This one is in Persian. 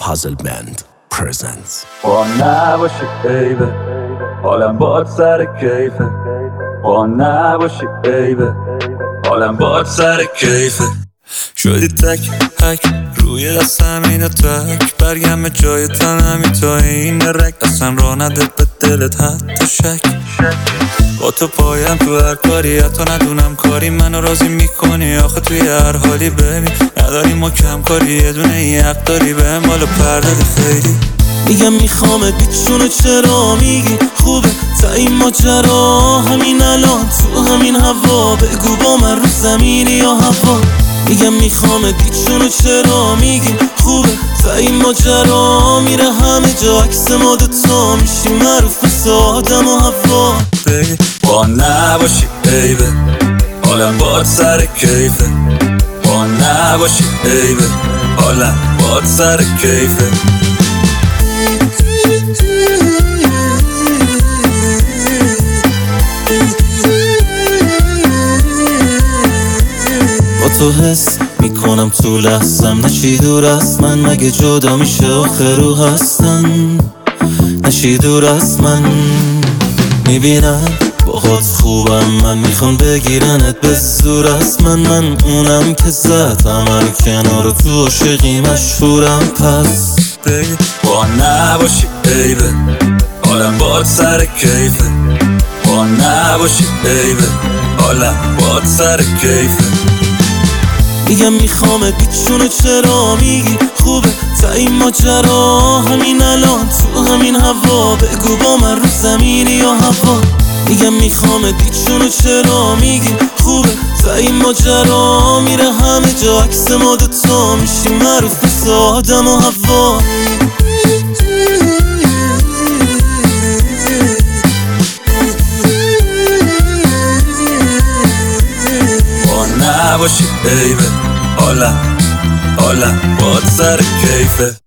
Puzzle Band presents. با نباشی بیبه حالم باد سر کیفه. با نباشی بیبه حالم باد سر کیفه. شدی تک هک روی دستم اینو تک برگم جای تنمی تا این رک اصلا را نده به دلت حتی شک. با تو پایم تو هر کاری حتی ندونم کاری منو راضی میکنی آخه توی هر حالی ببین نداری ما کم کاری یه دونه این حق داری بهم بالا پردادی خیلی. میگم میخوامت بیچونه چرا میگی خوبه تا این ماجرا همین الان تو همین هوا بگو با من رو زمینی یا هوا. میگم میخوامت بیچونه چرا میگی خوبه تا این ماجرا میره همه جا عکس ما دوتا میشیم معروف مثل آدم و هوا. با نباشی بیبه حالم باد سر کیفه. با نباشی بیبه حالم باد سر کیفه. با تو حس میکنم تو لحظم نشی دور از من مگه جدا میشه آخر رو هستن نشی دور از من. میبینم باهات خوبم من میخوام بگیرنت به زور از من اونم که زد همه رو کنار تو عاشقی مشهورم پس با نباشی بیبه حالم باد سر کیفه. با نباشی بیبه حالم باد سر کیفه. میگم میخوامت بیچونه چرا میگی خوبه تا این ماجرا همین الان تو همین هوا بگو با من رو زمینی یا هوا. میگم میخوامت بیچونه چرا میگی خوبه تا این ماجرا میره همه جا عکس ما دوتا میشیم معروف مثل آدم و هوا. با نباشی بیبه حالم باد سر کیفه.